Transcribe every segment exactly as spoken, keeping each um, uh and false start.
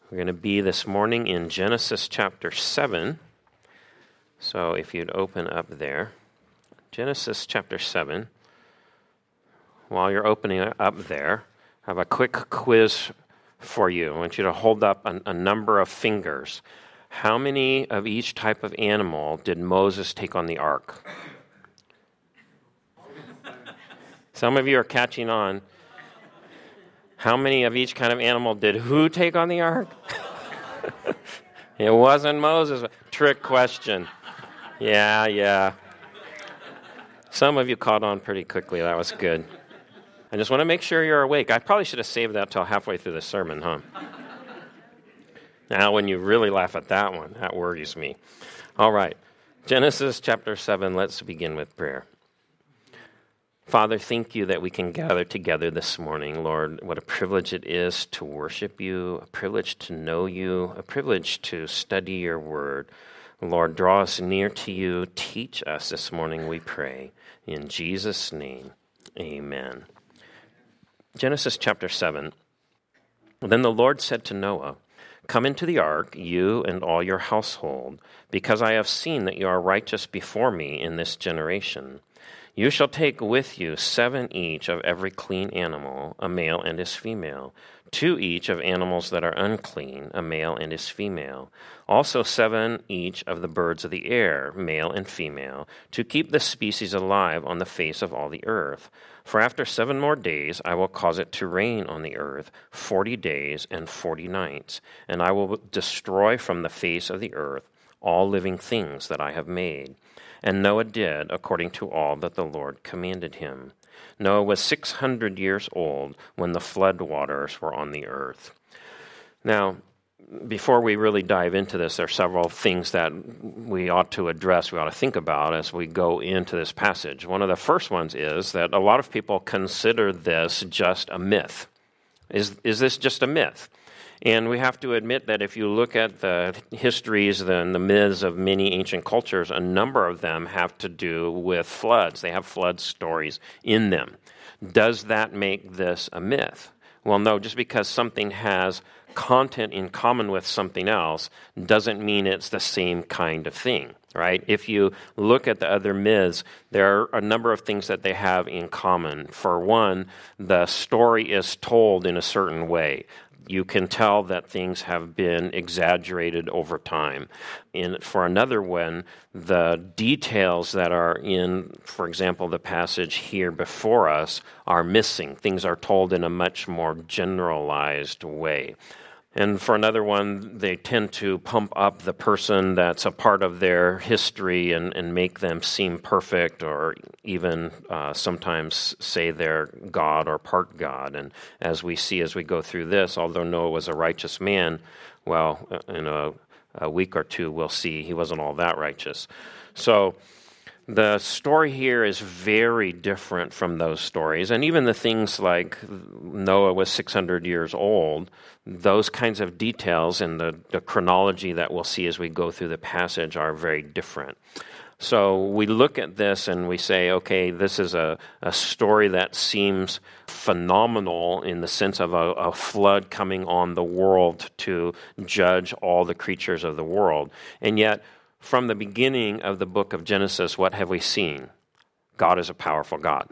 We're going to be this morning in Genesis chapter seven. So if you'd open up there. Genesis chapter seven. While you're opening up there, I have a quick quiz for you. I want you to hold up a, a number of fingers. How many of each type of animal did Moses take on the ark? Some of you are catching on. How many of each kind of animal did who take on the ark? It wasn't Moses. Trick question. Yeah, yeah. Some of you caught on pretty quickly. That was good. I just want to make sure you're awake. I probably should have saved that till halfway through the sermon, huh? Now, when you really laugh at that one, that worries me. All right. Genesis chapter seven, let's begin with prayer. Father, thank you that we can gather together this morning, Lord. What a privilege it is to worship you, a privilege to know you, a privilege to study your word. Lord, draw us near to you. Teach us this morning, we pray. In Jesus' name, amen. Genesis chapter seven. Then the Lord said to Noah, "Come into the ark, you and all your household, because I have seen that you are righteous before me in this generation. You shall take with you seven each of every clean animal, a male and his female, two each of animals that are unclean, a male and his female, also seven each of the birds of the air, male and female, to keep the species alive on the face of all the earth. For after seven more days I will cause it to rain on the earth forty days and forty nights, and I will destroy from the face of the earth all living things that I have made." And Noah did according to all that the Lord commanded him. Noah was six hundred years old when the flood waters were on the earth. Now, before we really dive into this, there are several things that we ought to address, we ought to think about as we go into this passage. One of the first ones is that a lot of people consider this just a myth. Is, is this just a myth? And we have to admit that if you look at the histories and the myths of many ancient cultures, a number of them have to do with floods. They have flood stories in them. Does that make this a myth? Well, no, just because something has content in common with something else doesn't mean it's the same kind of thing, right? If you look at the other myths, there are a number of things that they have in common. For one, the story is told in a certain way. You can tell that things have been exaggerated over time. And for another one, the details that are in, for example, the passage here before us are missing. Things are told in a much more generalized way. And for another one, they tend to pump up the person that's a part of their history and, and make them seem perfect, or even uh, sometimes say they're God or part God. And as we see as we go through this, although Noah was a righteous man, well, in a, a week or two we'll see he wasn't all that righteous. So the story here is very different from those stories. And even the things like Noah was six hundred years old, those kinds of details in the, the chronology that we'll see as we go through the passage are very different. So we look at this and we say, okay, this is a, a story that seems phenomenal in the sense of a, a flood coming on the world to judge all the creatures of the world. And yet, from the beginning of the book of Genesis, what have we seen? God is a powerful God.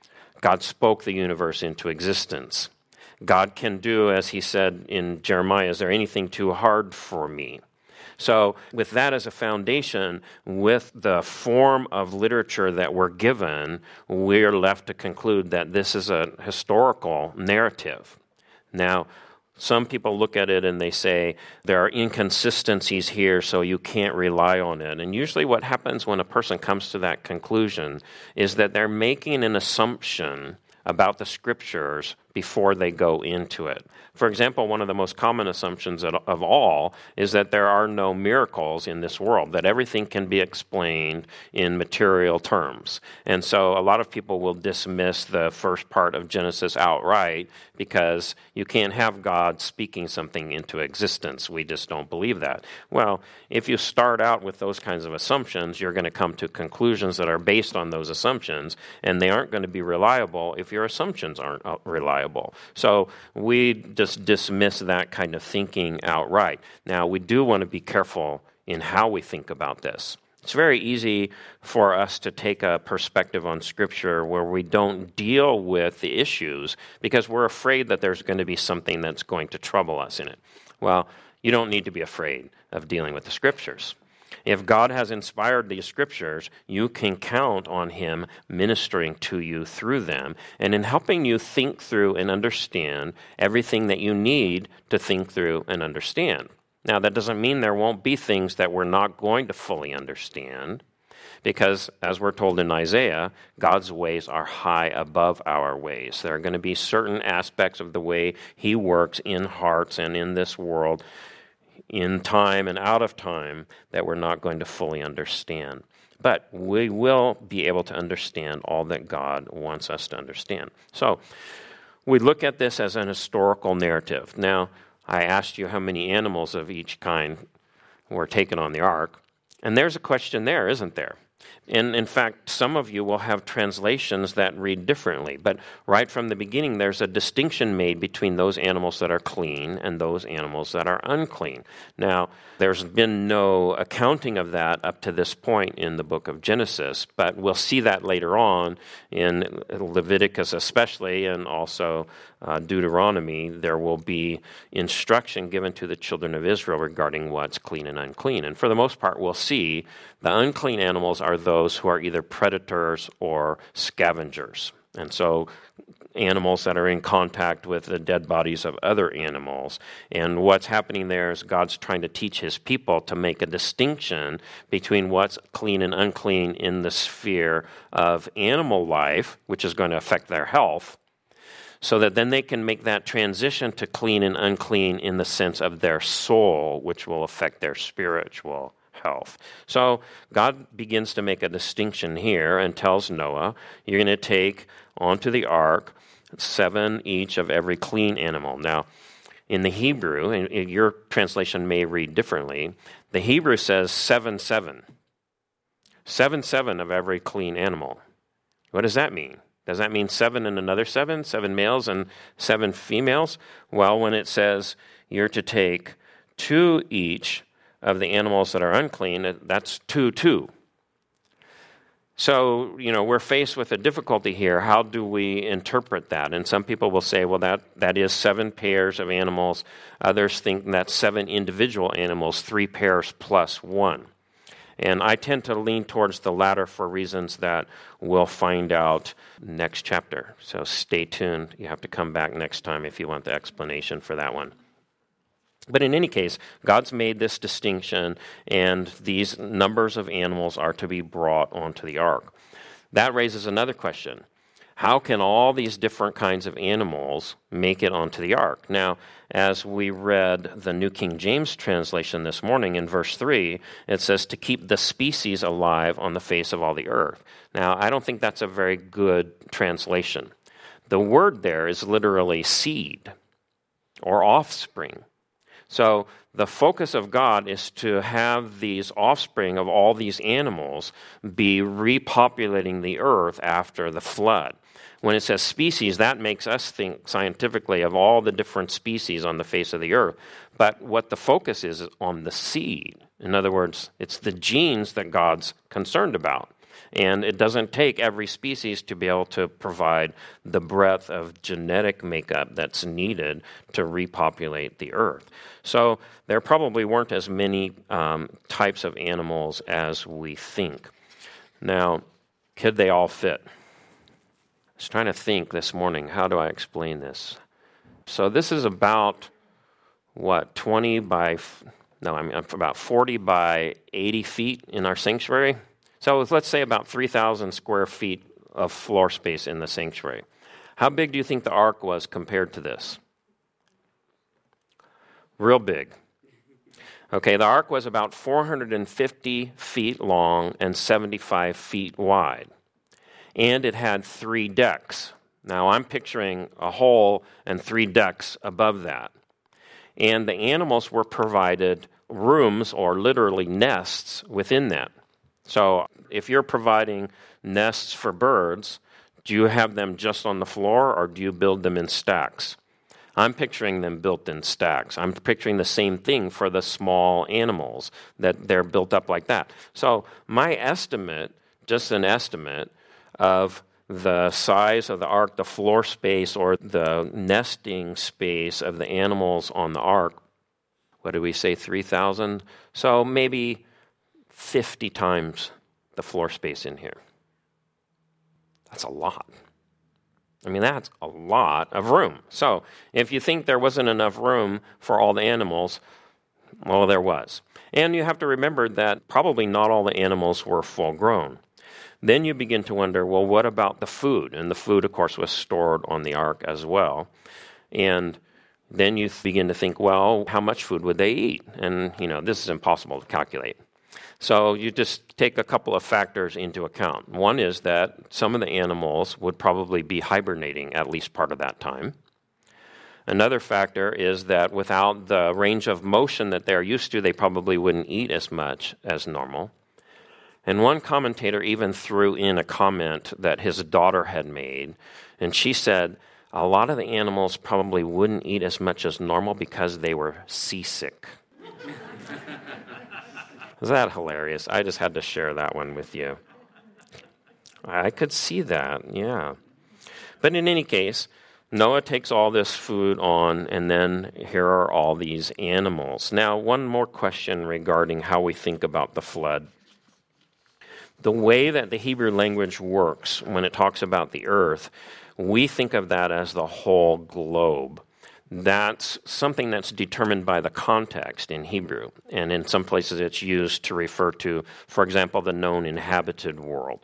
God spoke the universe into existence. God can do, as he said in Jeremiah, "Is there anything too hard for me?" So with that as a foundation, with the form of literature that we're given, we're left to conclude that this is a historical narrative. Now, some people look at it and they say there are inconsistencies here, so you can't rely on it. And usually what happens when a person comes to that conclusion is that they're making an assumption about the scriptures before they go into it. For example, one of the most common assumptions of all is that there are no miracles in this world, that everything can be explained in material terms. And so a lot of people will dismiss the first part of Genesis outright because you can't have God speaking something into existence. We just don't believe that. Well, if you start out with those kinds of assumptions, you're going to come to conclusions that are based on those assumptions, and they aren't going to be reliable if your assumptions aren't reliable. reliable. So we just dismiss that kind of thinking outright. Now, we do want to be careful in how we think about this. It's very easy for us to take a perspective on Scripture where we don't deal with the issues because we're afraid that there's going to be something that's going to trouble us in it. Well, you don't need to be afraid of dealing with the Scriptures. If God has inspired these Scriptures, you can count on Him ministering to you through them and in helping you think through and understand everything that you need to think through and understand. Now, that doesn't mean there won't be things that we're not going to fully understand, because, as we're told in Isaiah, God's ways are high above our ways. There are going to be certain aspects of the way He works in hearts and in this world, in time and out of time, that we're not going to fully understand. But we will be able to understand all that God wants us to understand. So, we look at this as an historical narrative. Now, I asked you how many animals of each kind were taken on the ark, and there's a question there, isn't there? And in fact, some of you will have translations that read differently, but right from the beginning, there's a distinction made between those animals that are clean and those animals that are unclean. Now, there's been no accounting of that up to this point in the book of Genesis, but we'll see that later on in Leviticus especially, and also uh, Deuteronomy. There will be instruction given to the children of Israel regarding what's clean and unclean. And for the most part, we'll see the unclean animals are those who are either predators or scavengers. And so animals that are in contact with the dead bodies of other animals. And what's happening there is God's trying to teach His people to make a distinction between what's clean and unclean in the sphere of animal life, which is going to affect their health, so that then they can make that transition to clean and unclean in the sense of their soul, which will affect their spiritual health. So God begins to make a distinction here and tells Noah, you're going to take onto the ark seven each of every clean animal. Now, in the Hebrew, and your translation may read differently, the Hebrew says seven, seven. Seven, seven of every clean animal. What does that mean? Does that mean seven and another seven? Seven males and seven females? Well, when it says you're to take two each of the animals that are unclean, that's two, two. So, you know, we're faced with a difficulty here. How do we interpret that? And some people will say, well, that, that is seven pairs of animals. Others think that's seven individual animals, three pairs plus one. And I tend to lean towards the latter for reasons that we'll find out next chapter. So stay tuned. You have to come back next time if you want the explanation for that one. But in any case, God's made this distinction, and these numbers of animals are to be brought onto the ark. That raises another question. How can all these different kinds of animals make it onto the ark? Now, as we read the New King James translation this morning in verse three, it says to keep the species alive on the face of all the earth. Now, I don't think that's a very good translation. The word there is literally seed or offspring. So the focus of God is to have these offspring of all these animals be repopulating the earth after the flood. When it says species, that makes us think scientifically of all the different species on the face of the earth. But what the focus is, is on the seed. In other words, it's the genes that God's concerned about. And it doesn't take every species to be able to provide the breadth of genetic makeup that's needed to repopulate the earth. So there probably weren't as many um, types of animals as we think. Now, could they all fit? I was trying to think this morning, how do I explain this? So this is about, what, twenty by, no, I mean about forty by eighty feet in our sanctuary. So let's say about three thousand square feet of floor space in the sanctuary. How big do you think the ark was compared to this? Real big. Okay, the ark was about four hundred fifty feet long and seventy-five feet wide. And it had three decks. Now I'm picturing a hole and three decks above that. And the animals were provided rooms or literally nests within that. So if you're providing nests for birds Do you have them just on the floor, or do you build them in stacks? I'm picturing them built in stacks. I'm picturing the same thing for the small animals, that they're built up like that. So my estimate, just an estimate, of the size of the ark, the floor space, or the nesting space of the animals on the ark, what did we say, three thousand? So maybe fifty times the floor space in here. That's a lot. I mean, that's a lot of room. So if you think there wasn't enough room for all the animals, well, there was. And you have to remember that probably not all the animals were full grown. Then you begin to wonder, well, what about the food? And the food, of course, was stored on the ark as well. And then you begin to think, well, how much food would they eat? And, you know, this is impossible to calculate. So you just take a couple of factors into account. One is that some of the animals would probably be hibernating at least part of that time. Another factor is that without the range of motion that they're used to, they probably wouldn't eat as much as normal. And one commentator even threw in a comment that his daughter had made, and she said a lot of the animals probably wouldn't eat as much as normal because they were seasick. Is that hilarious? I just had to share that one with you. I could see that, yeah. But in any case, Noah takes all this food on, and then here are all these animals. Now, one more question regarding how we think about the flood. The way that the Hebrew language works when it talks about the earth, we think of that as the whole globe. That's something that's determined by the context in Hebrew. And in some places it's used to refer to, for example, the known inhabited world.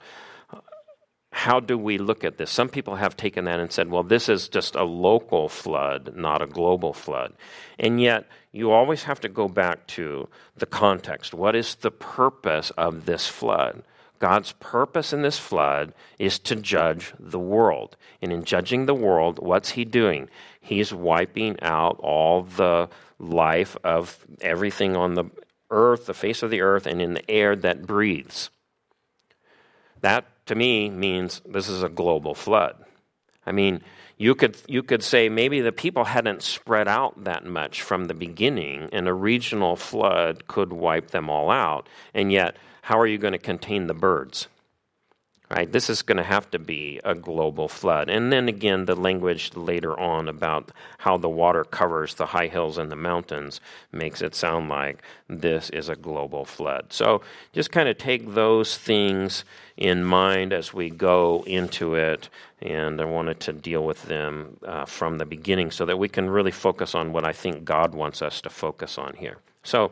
How do we look at this? Some people have taken that and said, well, this is just a local flood, not a global flood. And yet, you always have to go back to the context. What is the purpose of this flood? God's purpose in this flood is to judge the world. And in judging the world, what's he doing? He's wiping out all the life of everything on the earth, the face of the earth, and in the air that breathes. That, to me, means this is a global flood. I mean, you could you could say maybe the people hadn't spread out that much from the beginning, and a regional flood could wipe them all out. And yet, how are you going to contain the birds? Right? This is going to have to be a global flood. And then again, the language later on about how the water covers the high hills and the mountains makes it sound like this is a global flood. So just kind of take those things in mind as we go into it. And I wanted to deal with them uh, from the beginning so that we can really focus on what I think God wants us to focus on here. So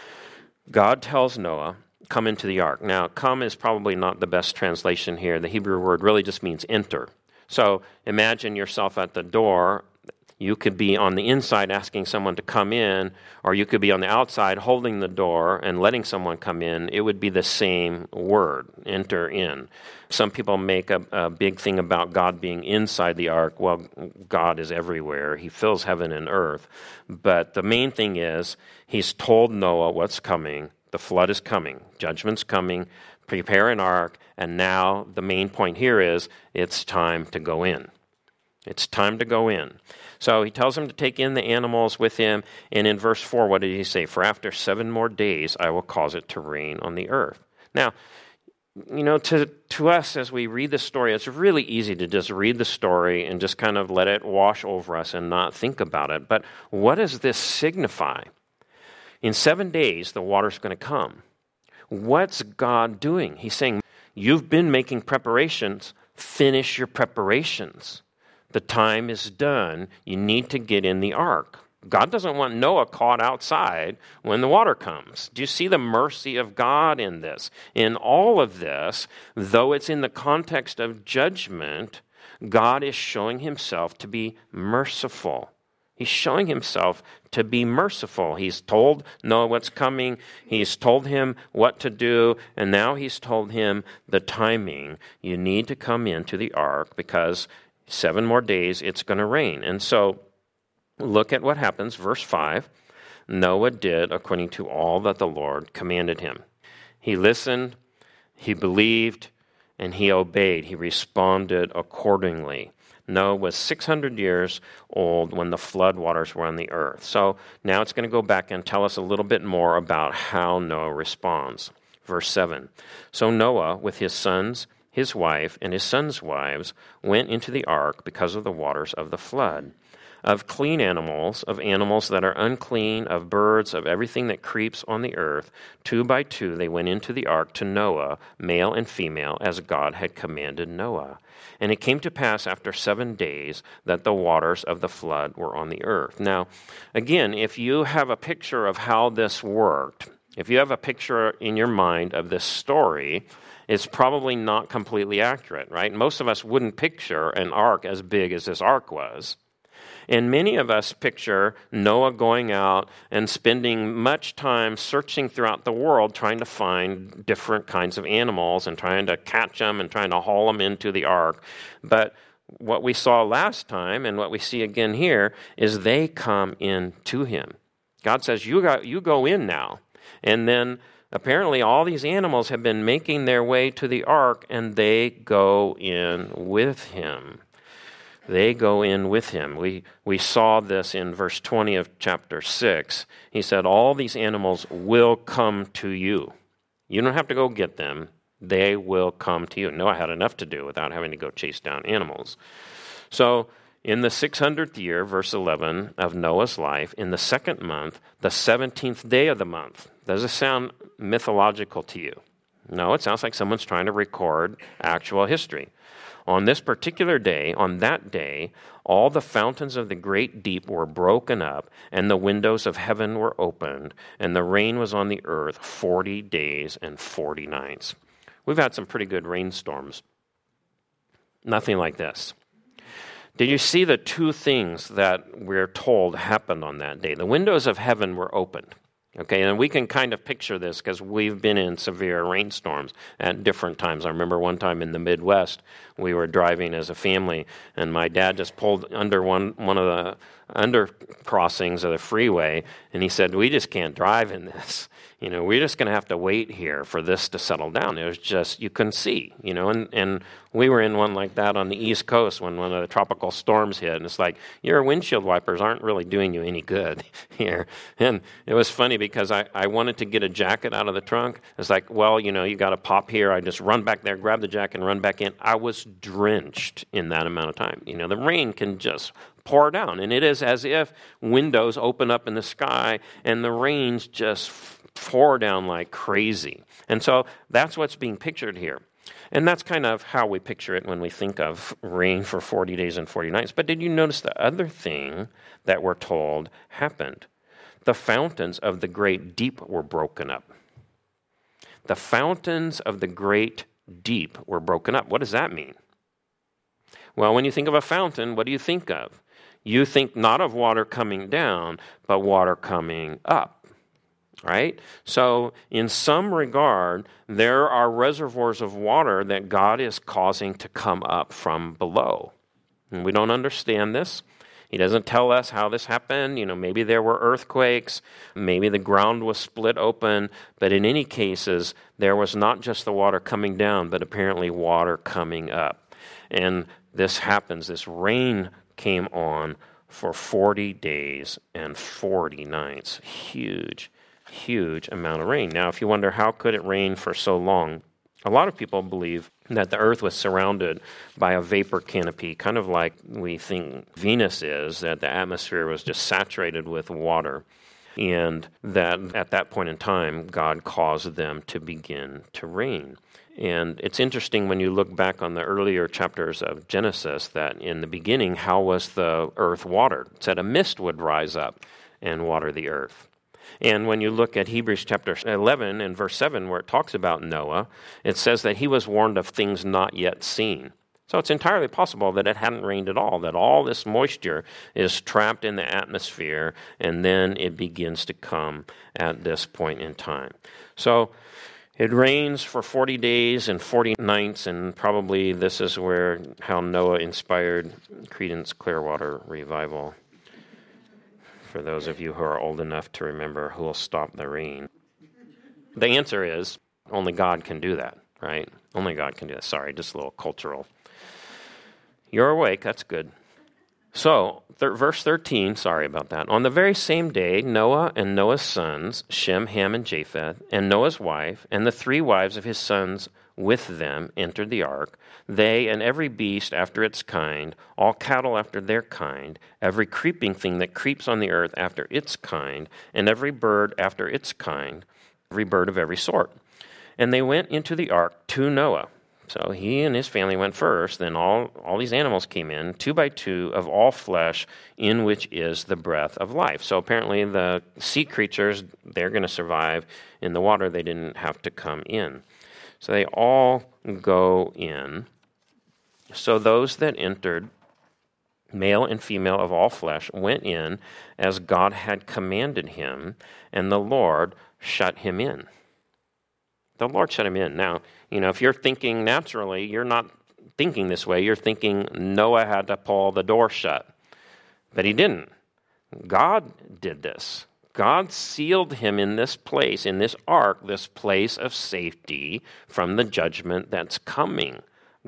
God tells Noah, come into the ark. Now, come is probably not the best translation here. The Hebrew word really just means enter. So imagine yourself at the door. You could be on the inside asking someone to come in, or you could be on the outside holding the door and letting someone come in. It would be the same word, enter in. Some people make a, a big thing about God being inside the ark. Well, God is everywhere. He fills heaven and earth. But the main thing is, he's told Noah what's coming. The flood is coming. Judgment's coming. Prepare an ark. And now the main point here is it's time to go in. It's time to go in. So he tells him to take in the animals with him. And in verse four, what did he say? For after seven more days, I will cause it to rain on the earth. Now, you know, to, to us as we read the story, it's really easy to just read the story and just kind of let it wash over us and not think about it. But what does this signify? In seven days, the water's going to come. What's God doing? He's saying, you've been making preparations. Finish your preparations. The time is done. You need to get in the ark. God doesn't want Noah caught outside when the water comes. Do you see the mercy of God in this? In all of this, though it's in the context of judgment, God is showing himself to be merciful. He's showing himself to be merciful. He's told Noah what's coming. He's told him what to do. And now he's told him the timing. You need to come into the ark because seven more days it's going to rain. And so look at what happens. Verse five, Noah did according to all that the Lord commanded him. He listened. He believed. and he obeyed. He responded accordingly. Noah was six hundred years old when the flood waters were on the earth. So now it's going to go back and tell us a little bit more about how Noah responds. Verse seven, so Noah with his sons, his wife, and his sons' wives went into the ark because of the waters of the flood. Of clean animals, of animals that are unclean, of birds, of everything that creeps on the earth, two by two they went into the ark to Noah, male and female, as God had commanded Noah. And it came to pass after seven days that the waters of the flood were on the earth. Now, again, if you have a picture of how this worked, if you have a picture in your mind of this story, it's probably not completely accurate, right? Most of us wouldn't picture an ark as big as this ark was. And many of us picture Noah going out and spending much time searching throughout the world trying to find different kinds of animals and trying to catch them and trying to haul them into the ark. But what we saw last time and what we see again here is they come in to him. God says, you got, you go in now. And then apparently all these animals have been making their way to the ark, and they go in with him. They go in with him. We we saw this in verse twenty of chapter six. He said, all these animals will come to you. You don't have to go get them. They will come to you. Noah had enough to do without having to go chase down animals. So in the six hundredth year, verse eleven of Noah's life, in the second month, the seventeenth day of the month. Does it sound mythological to you? No, it sounds like someone's trying to record actual history. On this particular day, on that day, all the fountains of the great deep were broken up, and the windows of heaven were opened, and the rain was on the earth forty days and forty nights. We've had some pretty good rainstorms. Nothing like this. Did you see the two things that we're told happened on that day? The windows of heaven were opened. Okay, and we can kind of picture this because we've been in severe rainstorms at different times. I remember one time in the Midwest, we were driving as a family, and my dad just pulled under one, one of the under crossings of the freeway, and he said, we just can't drive in this. You know, we're just going to have to wait here for this to settle down. It was just, you couldn't see, you know, and, and we were in one like that on the East Coast when one of the tropical storms hit, and it's like, your windshield wipers aren't really doing you any good here. And it was funny because I, I wanted to get a jacket out of the trunk. It's like, well, you know, you got to pop here. I just run back there, grab the jacket, and run back in. I was drenched in that amount of time. You know, the rain can just pour down, and it is as if windows open up in the sky, and the rains just pour down like crazy. And so that's what's being pictured here. And that's kind of how we picture it when we think of rain for forty days and forty nights. But did you notice the other thing that we're told happened? The fountains of the great deep were broken up. The fountains of the great deep were broken up. What does that mean? Well, when you think of a fountain, what do you think of? You think not of water coming down, but water coming up. Right? So in some regard, there are reservoirs of water that God is causing to come up from below. And we don't understand this. He doesn't tell us how this happened. You know, maybe there were earthquakes. Maybe the ground was split open. But in any cases, there was not just the water coming down, but apparently water coming up. And this happens. This rain came on for forty days and forty nights. Huge. Huge amount of rain. Now, if you wonder how could it rain for so long, a lot of people believe that the earth was surrounded by a vapor canopy, kind of like we think Venus is, that the atmosphere was just saturated with water, and that at that point in time, God caused them to begin to rain. And it's interesting when you look back on the earlier chapters of Genesis that in the beginning, how was the earth watered? It said a mist would rise up and water the earth. And when you look at Hebrews chapter eleven and verse seven, where it talks about Noah, it says that he was warned of things not yet seen. So it's entirely possible that it hadn't rained at all, that all this moisture is trapped in the atmosphere, and then it begins to come at this point in time. So it rains for forty days and forty nights, and probably this is where how Noah inspired Creedence Clearwater Revival. For those of you who are old enough to remember who will stop the rain. The answer is only God can do that, right? Only God can do that. Sorry, just a little cultural. You're awake. That's good. So, th- verse thirteen, sorry about that. On the very same day, Noah and Noah's sons, Shem, Ham, and Japheth, and Noah's wife, and the three wives of his sons with them entered the ark, they and every beast after its kind, all cattle after their kind, every creeping thing that creeps on the earth after its kind, and every bird after its kind, every bird of every sort. And they went into the ark to Noah. So he and his family went first, then all, all these animals came in, two by two, of all flesh, in which is the breath of life. So apparently the sea creatures, they're going to survive in the water. They didn't have to come in. So they all go in. So those that entered, male and female of all flesh, went in as God had commanded him, and the Lord shut him in. The Lord shut him in. Now, you know, if you're thinking naturally, you're not thinking this way. You're thinking Noah had to pull the door shut. But he didn't. God did this. God sealed him in this place, in this ark, this place of safety from the judgment that's coming.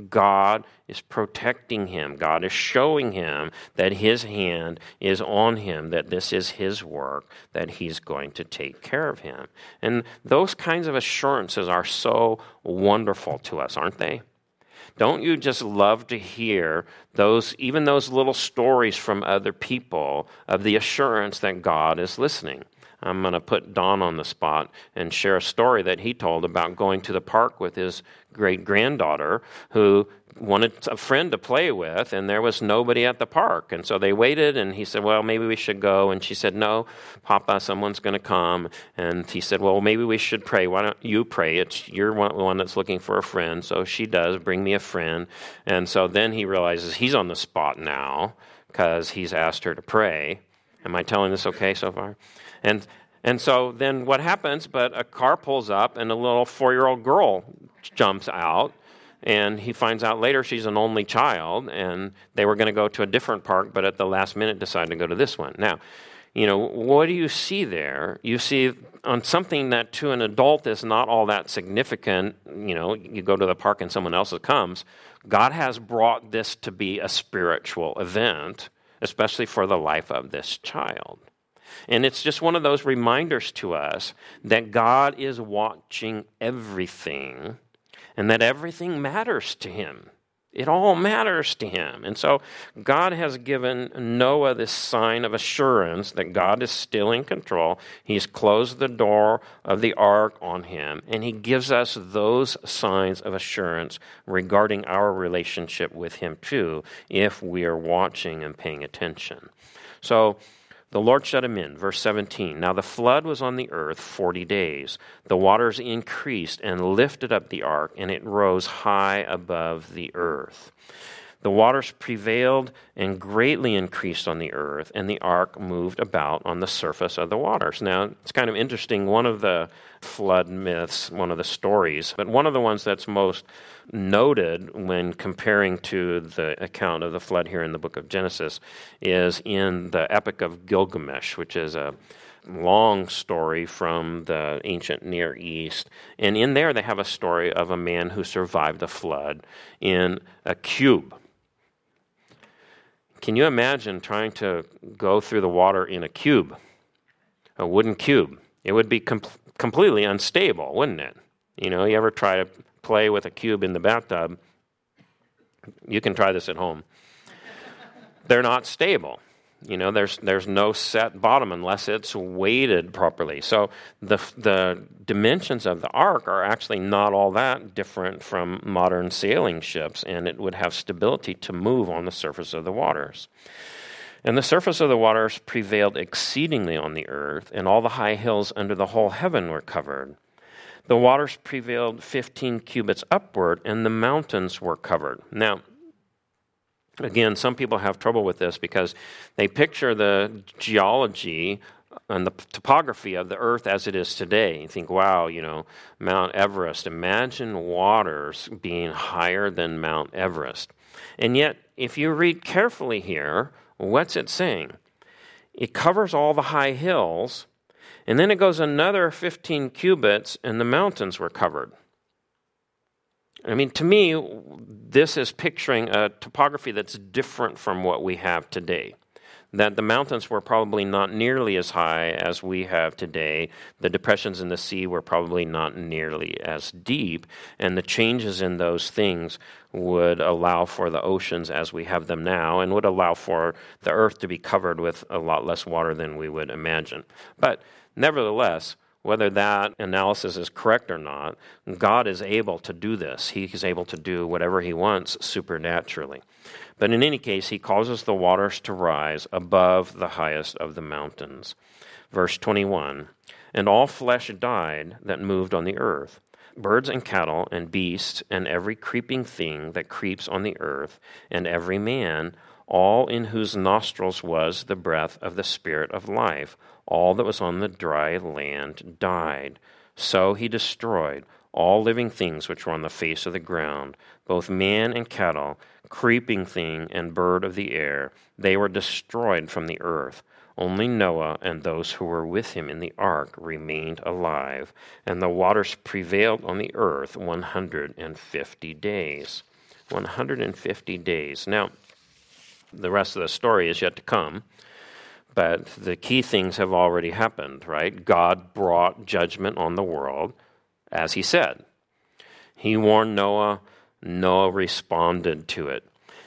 God is protecting him. God is showing him that his hand is on him, that this is his work, that he's going to take care of him. And those kinds of assurances are so wonderful to us, aren't they? Don't you just love to hear those, even those little stories from other people of the assurance that God is listening? I'm going to put Don on the spot and share a story that he told about going to the park with his great-granddaughter who wanted a friend to play with, and there was nobody at the park. And so they waited, and he said, well, maybe we should go. And she said, no, Papa, someone's going to come. And he said, well, maybe we should pray. Why don't you pray? It's You're one, one that's looking for a friend. So she does, bring me a friend. And so then he realizes he's on the spot now because he's asked her to pray. Am I telling this okay so far? And and so then what happens, but a car pulls up and a little four-year-old girl jumps out, and he finds out later she's an only child, and they were going to go to a different park, but at the last minute decided to go to this one. Now, you know, what do you see there? You see on something that to an adult is not all that significant, you know, you go to the park and someone else comes. God has brought this to be a spiritual event, especially for the life of this child. And it's just one of those reminders to us that God is watching everything and that everything matters to him. It all matters to him. And so God has given Noah this sign of assurance that God is still in control. He's closed the door of the ark on him, and he gives us those signs of assurance regarding our relationship with him too, if we are watching and paying attention. So the Lord shut him in. Verse seventeen, now the flood was on the earth forty days. The waters increased and lifted up the ark, and it rose high above the earth. The waters prevailed and greatly increased on the earth, and the ark moved about on the surface of the waters. Now, it's kind of interesting. One of the flood myths, one of the stories, but one of the ones that's most noted when comparing to the account of the flood here in the book of Genesis is in the Epic of Gilgamesh, which is a long story from the ancient Near East. And in there they have a story of a man who survived a flood in a cube. Can you imagine trying to go through the water in a cube, a wooden cube? It would be com- completely unstable, wouldn't it? You know, you ever try to play with a cube in the bathtub? You can try this at home. They're not stable. You know, there's there's no set bottom unless it's weighted properly. So the the dimensions of the ark are actually not all that different from modern sailing ships, and it would have stability to move on the surface of the waters. And the surface of the waters prevailed exceedingly on the earth, and all the high hills under the whole heaven were covered. The waters prevailed fifteen cubits upward, and the mountains were covered. Now, again, some people have trouble with this because they picture the geology and the topography of the earth as it is today. You think, wow, you know, Mount Everest. Imagine waters being higher than Mount Everest. And yet, if you read carefully here, what's it saying? It covers all the high hills, and then it goes another fifteen cubits, and the mountains were covered. I mean, to me, this is picturing a topography that's different from what we have today. That the mountains were probably not nearly as high as we have today. The depressions in the sea were probably not nearly as deep. And the changes in those things would allow for the oceans as we have them now, and would allow for the earth to be covered with a lot less water than we would imagine. But nevertheless, whether that analysis is correct or not, God is able to do this. He is able to do whatever he wants supernaturally. But in any case, he causes the waters to rise above the highest of the mountains. Verse twenty-one, and all flesh died that moved on the earth, birds and cattle and beasts and every creeping thing that creeps on the earth, and every man, all in whose nostrils was the breath of the Spirit of life. All that was on the dry land died. So he destroyed all living things which were on the face of the ground, both man and cattle, creeping thing and bird of the air. They were destroyed from the earth. Only Noah and those who were with him in the ark remained alive, and the waters prevailed on the earth one hundred fifty days. one hundred fifty days. Now, the rest of the story is yet to come. But the key things have already happened, right? God brought judgment on the world, as he said. He warned Noah. Noah responded to it.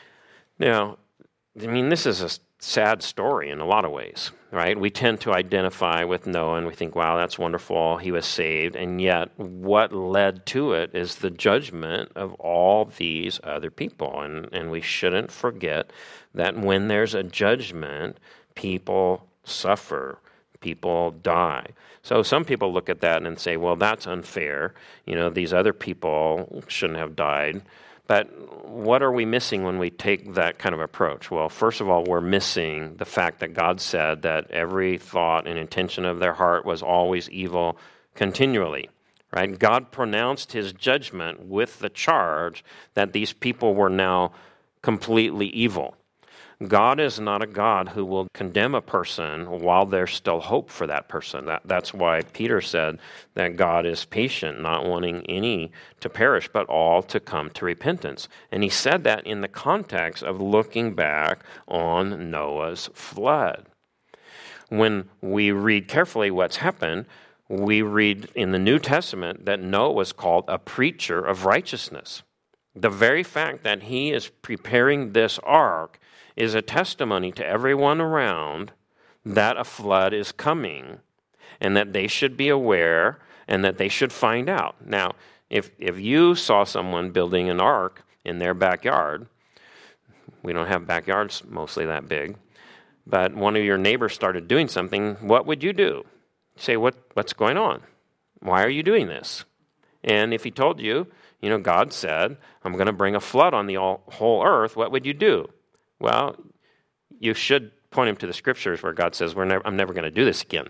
Now, I mean, this is a sad story in a lot of ways, right? We tend to identify with Noah and we think, wow, that's wonderful. He was saved. And yet what led to it is the judgment of all these other people. And, and we shouldn't forget that when there's a judgment, people suffer, people die. So some people look at that and say, well, that's unfair. You know, these other people shouldn't have died. But what are we missing when we take that kind of approach? Well, first of all, we're missing the fact that God said that every thought and intention of their heart was always evil continually, right? God pronounced his judgment with the charge that these people were now completely evil. God is not a God who will condemn a person while there's still hope for that person. That, that's why Peter said that God is patient, not wanting any to perish, but all to come to repentance. And he said that in the context of looking back on Noah's flood. When we read carefully what's happened, we read in the New Testament that Noah was called a preacher of righteousness. The very fact that he is preparing this ark is a testimony to everyone around that a flood is coming and that they should be aware and that they should find out. Now, if if you saw someone building an ark in their backyard, we don't have backyards mostly that big, but one of your neighbors started doing something, what would you do? Say, what what's going on? Why are you doing this? And if he told you, you know, God said, I'm going to bring a flood on the all, whole earth, what would you do? Well, you should point him to the scriptures where God says, We're never, I'm never going to do this again.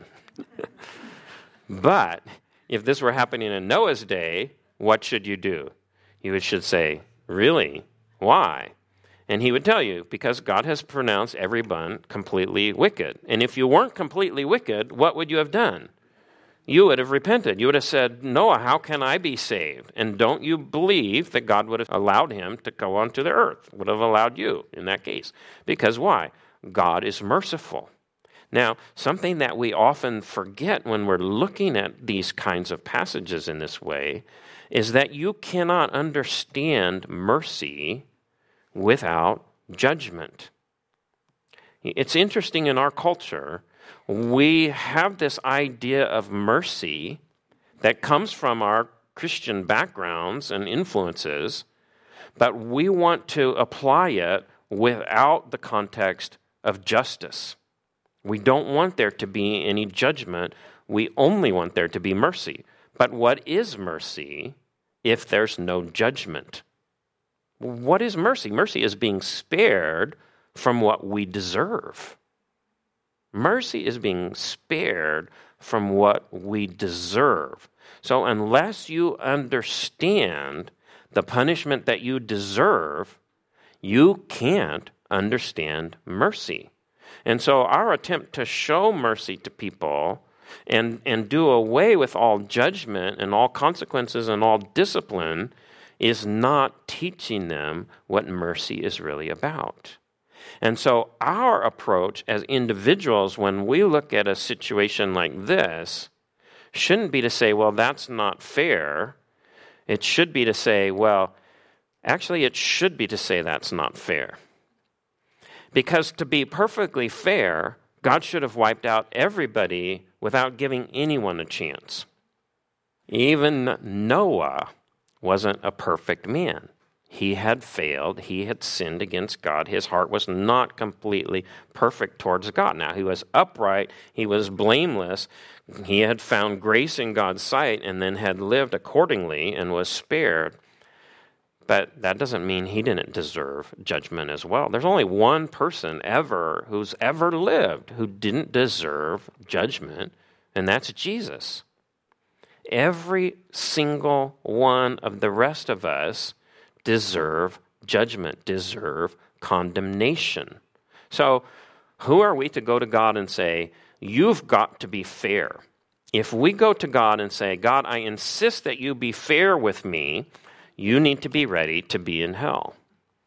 But if this were happening in Noah's day, what should you do? You should say, really? Why? And he would tell you, because God has pronounced everyone completely wicked. And if you weren't completely wicked, what would you have done? You would have repented. You would have said, Noah, how can I be saved? And don't you believe that God would have allowed him to go onto the earth, would have allowed you in that case? Because why? God is merciful. Now, something that we often forget when we're looking at these kinds of passages in this way is that you cannot understand mercy without judgment. It's interesting in our culture, we have this idea of mercy that comes from our Christian backgrounds and influences, but we want to apply it without the context of justice. We don't want there to be any judgment. We only want there to be mercy. But what is mercy if there's no judgment? What is mercy? Mercy is being spared from what we deserve. Mercy is being spared from what we deserve. So unless you understand the punishment that you deserve, you can't understand mercy. And so our attempt to show mercy to people and, and do away with all judgment and all consequences and all discipline is not teaching them what mercy is really about. And so our approach as individuals, when we look at a situation like this, shouldn't be to say, well, that's not fair. It should be to say, well, actually, it should be to say that's not fair. Because to be perfectly fair, God should have wiped out everybody without giving anyone a chance. Even Noah wasn't a perfect man. He had failed. He had sinned against God. His heart was not completely perfect towards God. Now, he was upright. He was blameless. He had found grace in God's sight and then had lived accordingly and was spared. But that doesn't mean he didn't deserve judgment as well. There's only one person ever who's ever lived who didn't deserve judgment, and that's Jesus. Every single one of the rest of us deserve judgment, deserve condemnation. So who are we to go to God and say, you've got to be fair? If we go to God and say, God, I insist that you be fair with me, you need to be ready to be in hell.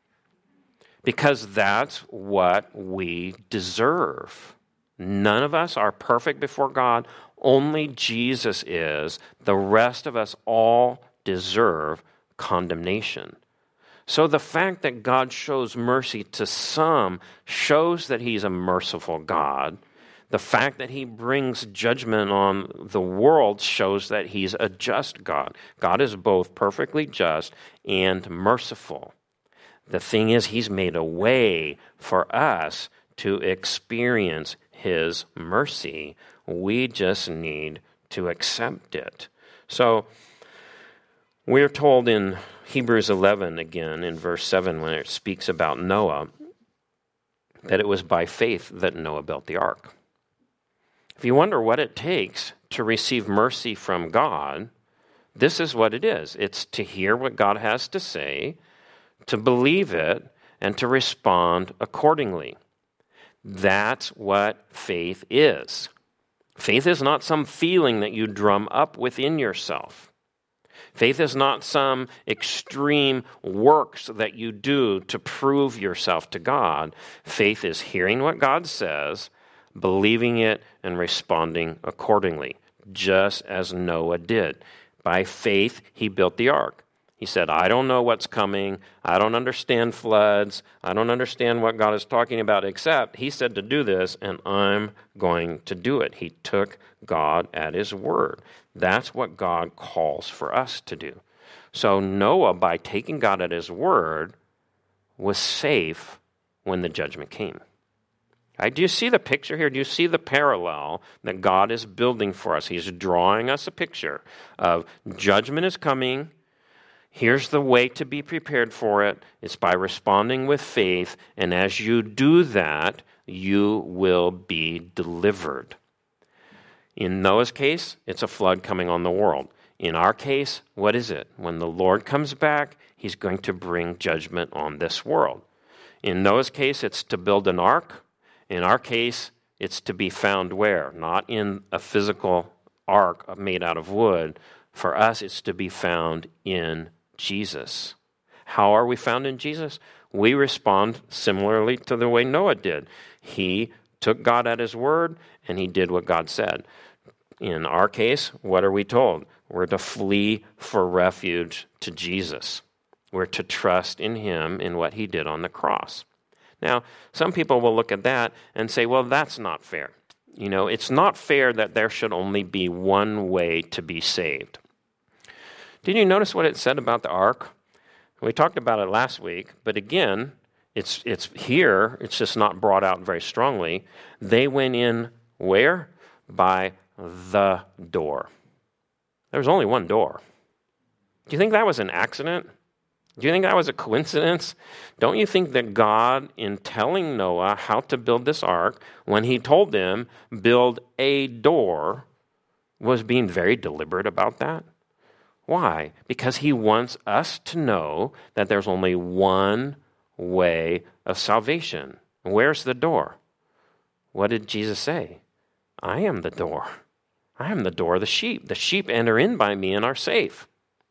Because that's what we deserve. None of us are perfect before God. Only Jesus is. The rest of us all deserve condemnation. So the fact that God shows mercy to some shows that he's a merciful God. The fact that he brings judgment on the world shows that he's a just God. God is both perfectly just and merciful. The thing is, he's made a way for us to experience his mercy. We just need to accept it. So we're told in Hebrews eleven, again, in verse seven, when it speaks about Noah, that it was by faith that Noah built the ark. If you wonder what it takes to receive mercy from God, this is what it is. It's to hear what God has to say, to believe it, and to respond accordingly. That's what faith is. Faith is not some feeling that you drum up within yourself. Faith is not some extreme works that you do to prove yourself to God. Faith is hearing what God says, believing it, and responding accordingly, just as Noah did. By faith, he built the ark. He said, I don't know what's coming. I don't understand floods. I don't understand what God is talking about, except he said to do this, and I'm going to do it. He took God at his word. That's what God calls for us to do. So Noah, by taking God at his word, was safe when the judgment came. Right? Do you see the picture here? Do you see the parallel that God is building for us? He's drawing us a picture of judgment is coming. Here's the way to be prepared for it. It's by responding with faith. And as you do that, you will be delivered. In Noah's case, it's a flood coming on the world. In our case, what is it? When the Lord comes back, he's going to bring judgment on this world. In Noah's case, it's to build an ark. In our case, it's to be found where? Not in a physical ark made out of wood. For us, it's to be found in Jesus. How are we found in Jesus? We respond similarly to the way Noah did. He took God at his word, and he did what God said. In our case, what are we told? We're to flee for refuge to Jesus. We're to trust in him, in what he did on the cross. Now, some people will look at that and say, well, that's not fair. You know, it's not fair that there should only be one way to be saved. Did you notice what it said about the ark? We talked about it last week, but again, it's it's here. It's just not brought out very strongly. They went in where? By the door. There was only one door. Do you think that was an accident? Do you think that was a coincidence? Don't you think that God, in telling Noah how to build this ark, when he told them, build a door, was being very deliberate about that? Why? Because he wants us to know that there's only one way of salvation. Where's the door? What did Jesus say? I am the door. I am the door of the sheep. The sheep enter in by me and are safe.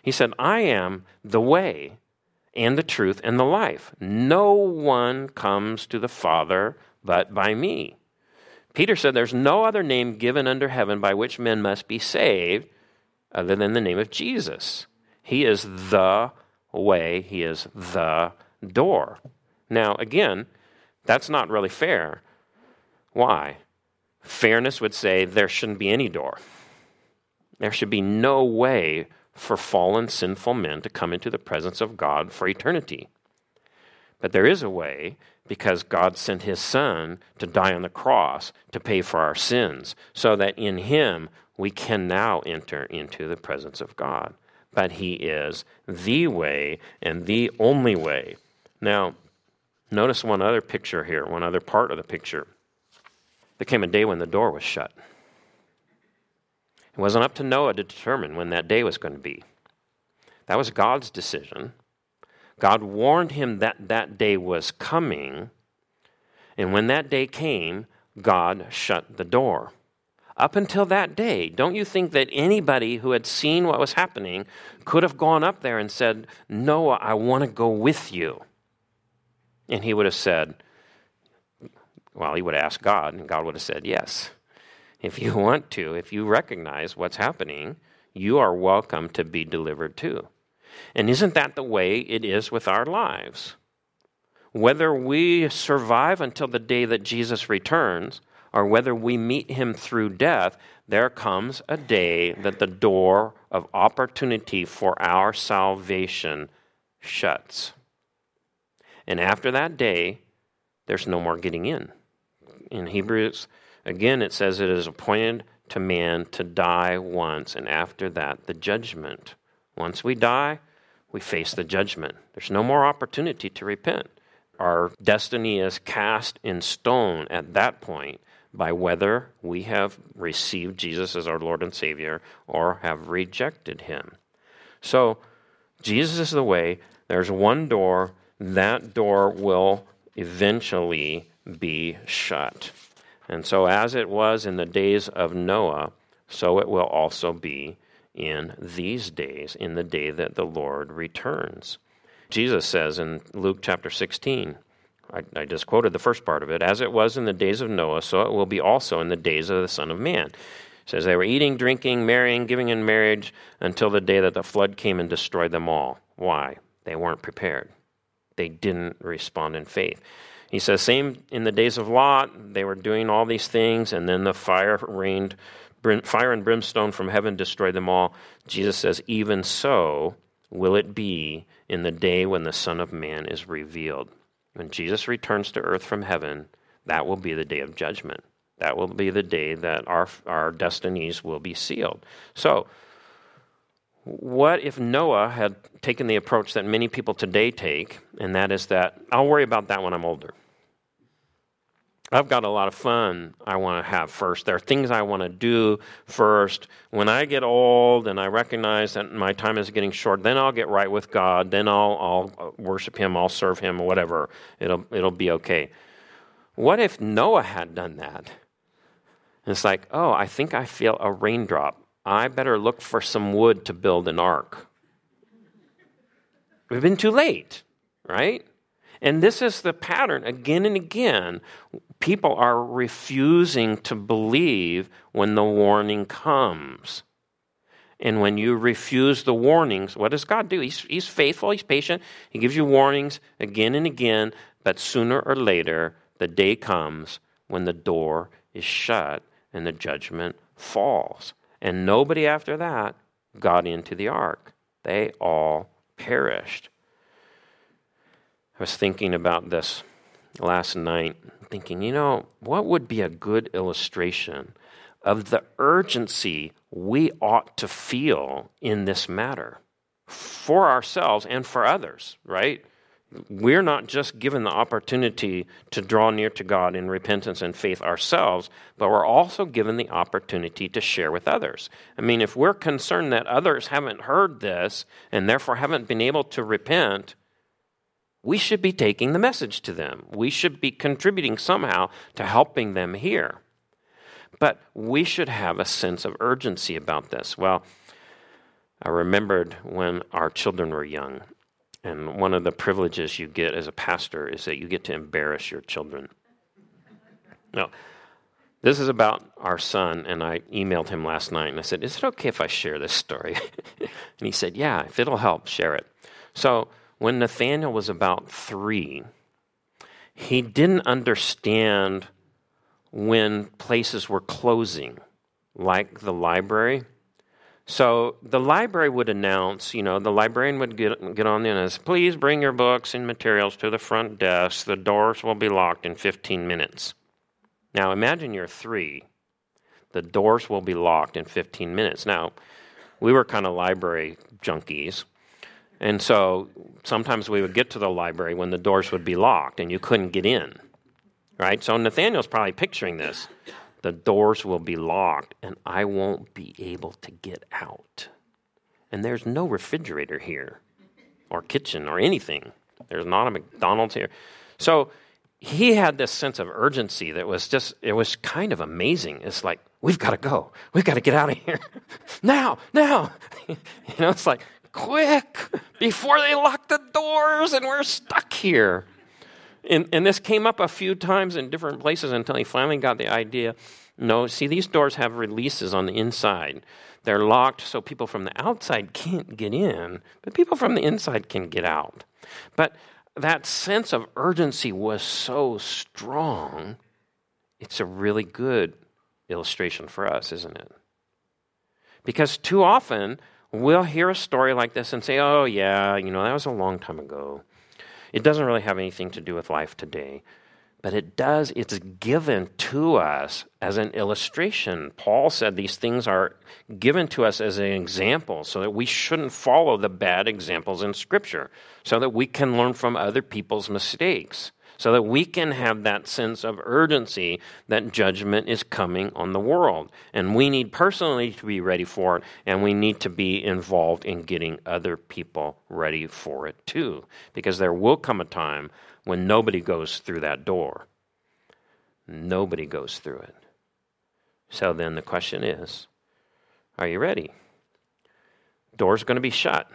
He said, I am the way and the truth and the life. No one comes to the Father but by me. Peter said, there's no other name given under heaven by which men must be saved other than the name of Jesus. He is the way. He is the door. Now, again, that's not really fair. Why? Fairness would say there shouldn't be any door. There should be no way for fallen, sinful men to come into the presence of God for eternity. But there is a way because God sent his Son to die on the cross to pay for our sins, so that in him we can now enter into the presence of God. But he is the way and the only way. Now, notice one other picture here, one other part of the picture. There came a day when the door was shut. It wasn't up to Noah to determine when that day was going to be. That was God's decision. God warned him that that day was coming, and when that day came, God shut the door. Up until that day, don't you think that anybody who had seen what was happening could have gone up there and said, Noah, I want to go with you? And he would have said, well, he would have asked God, and God would have said, yes. If you want to, if you recognize what's happening, you are welcome to be delivered too. And isn't that the way it is with our lives? Whether we survive until the day that Jesus returns, or whether we meet him through death, there comes a day that the door of opportunity for our salvation shuts. And after that day, there's no more getting in. In Hebrews, again, it says it is appointed to man to die once, and after that, the judgment. Once we die, we face the judgment. There's no more opportunity to repent. Our destiny is cast in stone at that point by whether we have received Jesus as our Lord and Savior or have rejected him. So, Jesus is the way. There's one door. That door will eventually be shut. And so as it was in the days of Noah, so it will also be in these days, in the day that the Lord returns. Jesus says in Luke chapter sixteen, I, I just quoted the first part of it, as it was in the days of Noah, so it will be also in the days of the Son of Man. It says they were eating, drinking, marrying, giving in marriage until the day that the flood came and destroyed them all. Why? They weren't prepared. They didn't respond in faith. He says, same in the days of Lot, they were doing all these things, and then the fire rained, fire and brimstone from heaven destroyed them all. Jesus says, even so will it be in the day when the Son of Man is revealed. When Jesus returns to earth from heaven, that will be the day of judgment. That will be the day that our, our destinies will be sealed. So, what if Noah had taken the approach that many people today take, and that is that, I'll worry about that when I'm older. I've got a lot of fun I want to have first. There are things I want to do first. When I get old and I recognize that my time is getting short, then I'll get right with God. Then I'll, I'll worship him, I'll serve him, whatever. It'll, it'll be okay. What if Noah had done that? It's like, oh, I think I feel a raindrop. I better look for some wood to build an ark. We've been too late, right? And this is the pattern again and again. People are refusing to believe when the warning comes. And when you refuse the warnings, what does God do? He's, he's faithful, he's patient. He gives you warnings again and again, but sooner or later, the day comes when the door is shut and the judgment falls. And nobody after that got into the ark. They all perished. I was thinking about this last night, thinking, you know, what would be a good illustration of the urgency we ought to feel in this matter for ourselves and for others, right? We're not just given the opportunity to draw near to God in repentance and faith ourselves, but we're also given the opportunity to share with others. I mean, if we're concerned that others haven't heard this and therefore haven't been able to repent, we should be taking the message to them. We should be contributing somehow to helping them hear. But we should have a sense of urgency about this. Well, I remembered when our children were young, and one of the privileges you get as a pastor is that you get to embarrass your children. Now, this is about our son, and I emailed him last night, and I said, is it okay if I share this story? And he said, yeah, if it'll help, share it. So when Nathaniel was about three, he didn't understand when places were closing, like the library. So the library would announce, you know, the librarian would get, get on the and say, please bring your books and materials to the front desk. The doors will be locked in fifteen minutes. Now imagine you're three. The doors will be locked in fifteen minutes. Now, we were kind of library junkies. And so sometimes we would get to the library when the doors would be locked and you couldn't get in. Right? So Nathaniel's probably picturing this. The doors will be locked, and I won't be able to get out. And there's no refrigerator here, or kitchen, or anything. There's not a McDonald's here. So he had this sense of urgency that was just, it was kind of amazing. It's like, we've got to go. We've got to get out of here. Now, now. You know, it's like, quick, before they lock the doors and we're stuck here. And, and this came up a few times in different places until he finally got the idea. No, see, these doors have releases on the inside. They're locked so people from the outside can't get in, but people from the inside can get out. But that sense of urgency was so strong, it's a really good illustration for us, isn't it? Because too often, we'll hear a story like this and say, oh, yeah, you know, that was a long time ago. It doesn't really have anything to do with life today, but it does, it's given to us as an illustration. Paul said these things are given to us as an example so that we shouldn't follow the bad examples in Scripture, so that we can learn from other people's mistakes, so that we can have that sense of urgency that judgment is coming on the world. And we need personally to be ready for it, and we need to be involved in getting other people ready for it too. Because there will come a time when nobody goes through that door. Nobody goes through it. So then the question is, are you ready? Door's going to be shut.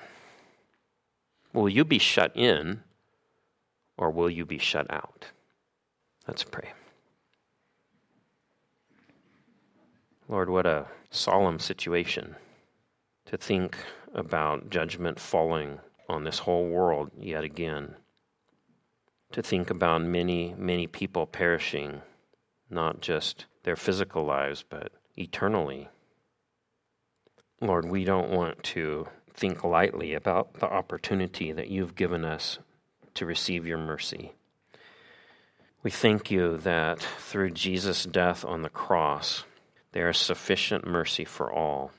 Will you be shut in? Or will you be shut out? Let's pray. Lord, what a solemn situation to think about judgment falling on this whole world yet again. To think about many, many people perishing, not just their physical lives, but eternally. Lord, we don't want to think lightly about the opportunity that you've given us to receive your mercy. We thank you that through Jesus' death on the cross, there is sufficient mercy for all.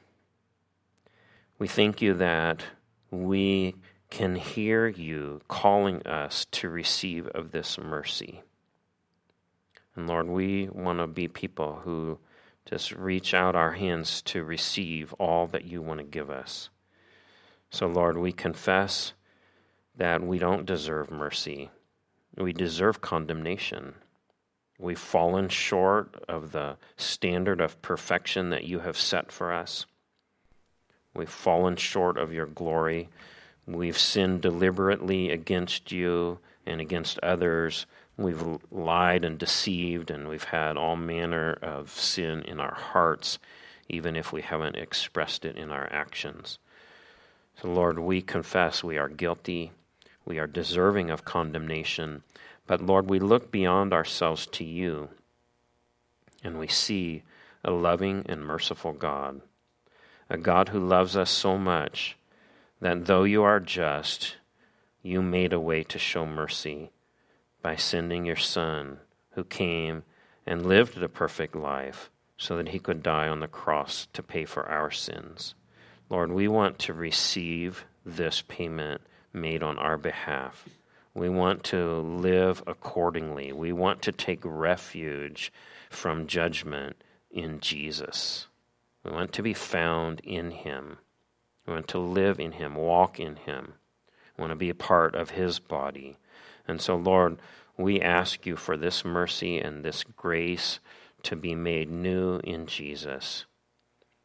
We thank you that we can hear you calling us to receive of this mercy. And Lord, we want to be people who just reach out our hands to receive all that you want to give us. So Lord, we confess that we don't deserve mercy. We deserve condemnation. We've fallen short of the standard of perfection that you have set for us. We've fallen short of your glory. We've sinned deliberately against you and against others. We've lied and deceived, and we've had all manner of sin in our hearts, even if we haven't expressed it in our actions. So Lord, we confess we are guilty. We are deserving of condemnation. But Lord, we look beyond ourselves to you, and we see a loving and merciful God, a God who loves us so much that though you are just, you made a way to show mercy by sending your Son, who came and lived the perfect life so that he could die on the cross to pay for our sins. Lord, we want to receive this payment made on our behalf. We want to live accordingly. We want to take refuge from judgment in Jesus. We want to be found in him. We want to live in him, walk in him. We want to be a part of his body. And so, Lord, we ask you for this mercy and this grace to be made new in Jesus.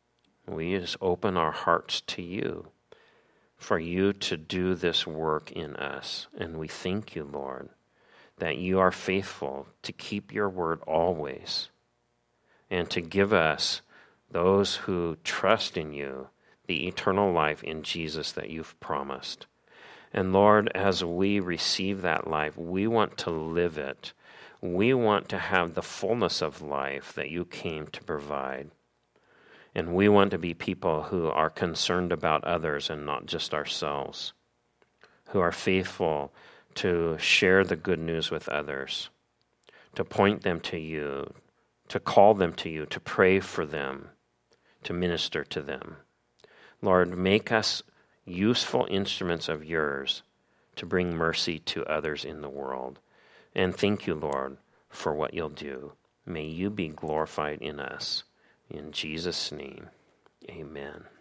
We just open our hearts to you, for you to do this work in us. And we thank you, Lord, that you are faithful to keep your word always, and to give us, those who trust in you, the eternal life in Jesus that you've promised. And Lord, as we receive that life, we want to live it. We want to have the fullness of life that you came to provide. And we want to be people who are concerned about others and not just ourselves, who are faithful to share the good news with others, to point them to you, to call them to you, to pray for them, to minister to them. Lord, make us useful instruments of yours to bring mercy to others in the world. And thank you, Lord, for what you'll do. May you be glorified in us. In Jesus' name, amen.